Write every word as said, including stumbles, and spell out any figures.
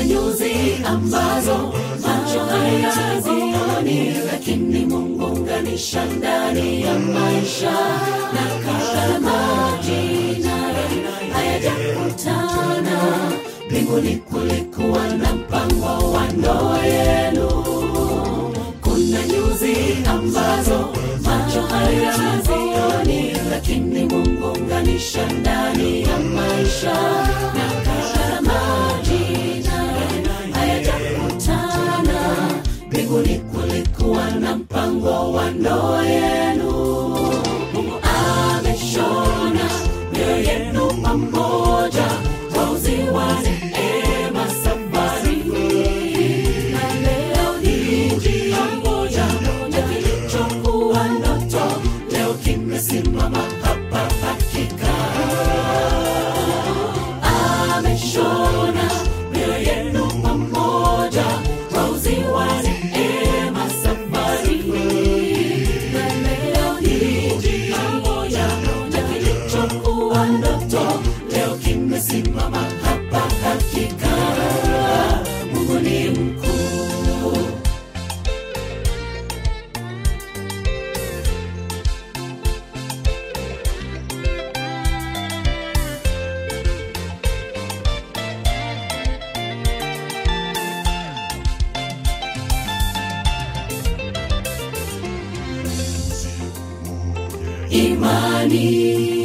nyuzi ambazo macho hayazioni, lakini Mungu unganisha ndani ya maisha. Na kabla maji nayo hayajakutana, mbinguni kulikuwa na mpango wa ndoa yenu. Kuna nyuzi ambazo macho hayazioni, lakini Mungu unganisha ndani ya maisha. Na kabla maji nayo hayajakutana, mbinguni kulikuwa na mpango wa ndoa yenu. Mungu ameshona mioyo yenu pamoja kwa uzi wa neema safari. Na leo hii pamoja na kilichokuwa ndoto, leo kimesimama hapa hakika. Ameshona mioyo yenu pamoja kwa uzi wa neema safari. Na leo hii pamoja na kilichokuwa ndoto, leo kimesimama hapa hakika. Mungu ni mkuu. Imani